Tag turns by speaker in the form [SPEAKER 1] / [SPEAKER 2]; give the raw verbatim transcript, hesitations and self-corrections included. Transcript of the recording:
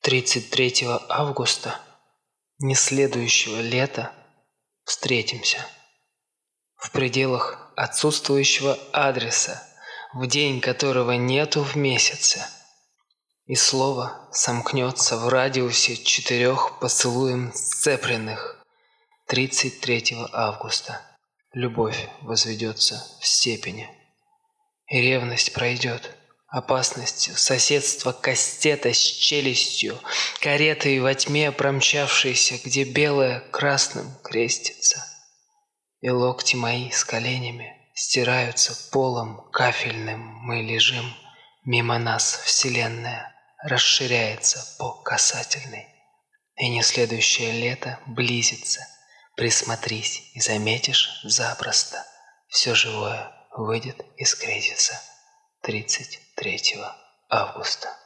[SPEAKER 1] тридцать третьего августа не следующего лета встретимся в пределах отсутствующего адреса, в день которого нету в месяце, и слово сомкнется в радиусе четырех поцелуем сцепленных. тридцать третьего августа любовь возведется в степени, и ревность пройдет опасностью соседства кастета с челюстью, каретой во тьме промчавшейся, где белое красным крестится, и локти мои с коленями стираются полом кафельным, мы лежим, мимо нас вселенная расширяется по касательной, и неследующее лето близится. Присмотрись и заметишь запросто, все живое выйдет из кризиса. тридцать третьего августа.